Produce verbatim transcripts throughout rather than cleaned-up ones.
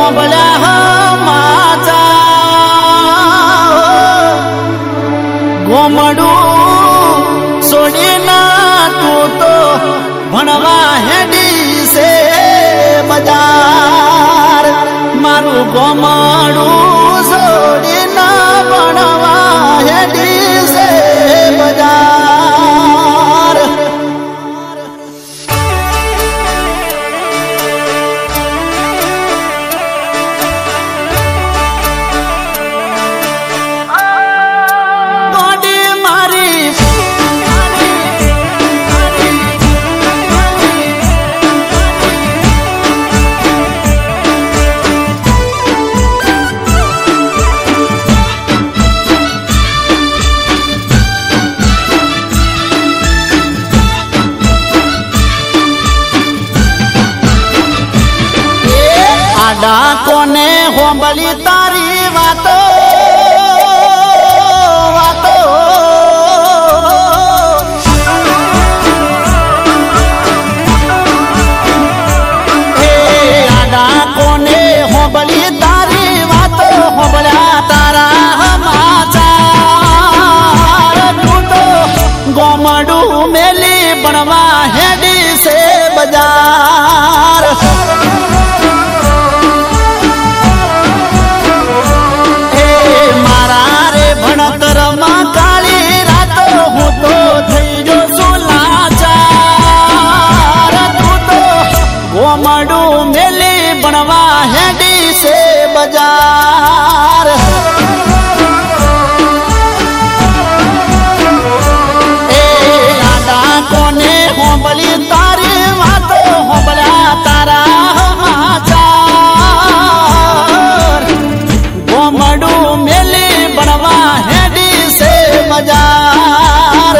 હોબળ્યા માતા ગોમડું છોડીના તું તો ભણવા હેડી છે બજાર મારું ગોમડું છોડીના ભણવા હેડી છે બજાર કોને હોંબળી તારી વાતો વાતો હે આડા કોને હોંબળી તારી વાતો હોંબળ્યા તારા સમાચાર તું તો ગોમડું મેલી બનવા હેડી છે બજાર ગોમડું મેલી બનવા હેડી છે બજાર એ આડા કોને હોંબળી તારી વાતો હોંબળ્યા તારા સમાચાર ગોમડું મેલી બનવા હેડી છે બજાર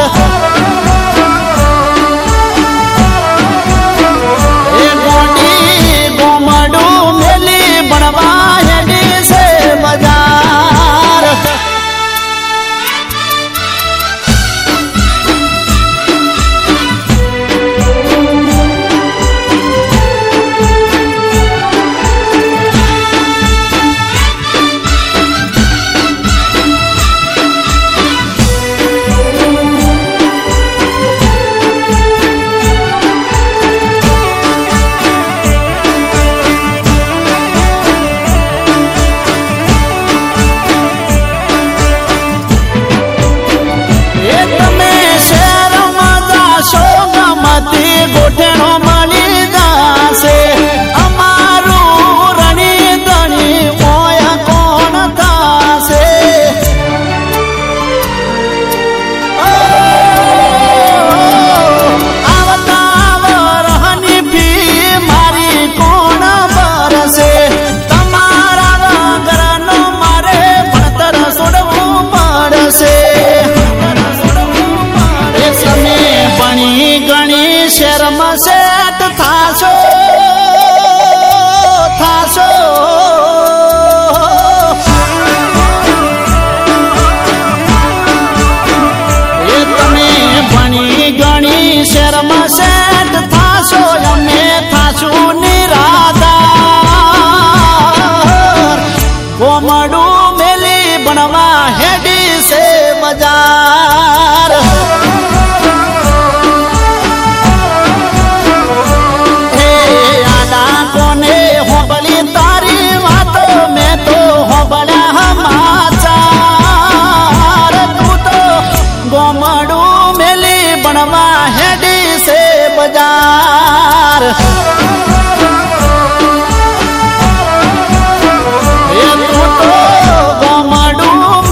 ગોઠેણો મળી જાશે અમારું રણી ધણી ઓય કોણ થાશે આવતા વરહની ફી મારી કોણ ભરશે તમારા વગરનો મારે ભણતર છોડવું પડશે તમે ભણી ગણી શેરમાં સેટ થાશો થાશો એ તમે ભણી ગણી શેરમાં સેટ થાશો અમે થાશું નિરાધાર ગોમડું મેલી બનવા હેડી છે બજાર કોને હોંબળી તારી વાતો મેં તો હોંબળ્યા સમાચાર તું તો ગોમડું મેલી બનવા હેડી છે બજાર એ તું તો ગોમડું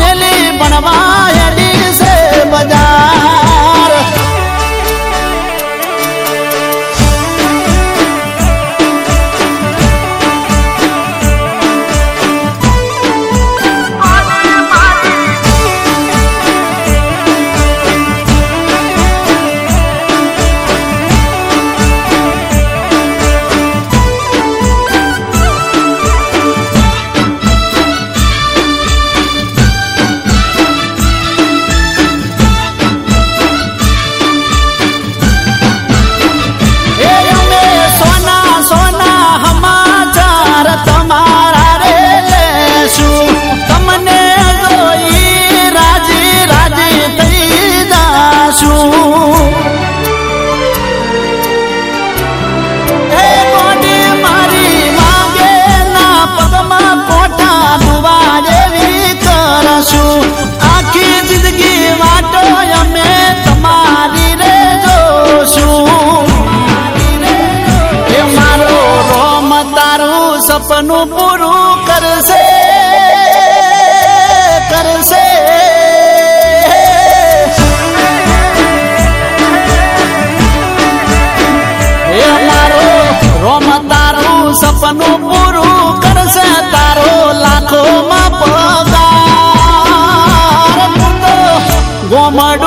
સપનું પૂરું કરશે કરશે એ મારો રોમ તારું સપનું પૂરું કરશે તારો લાખોમાં પગાર ગોમડ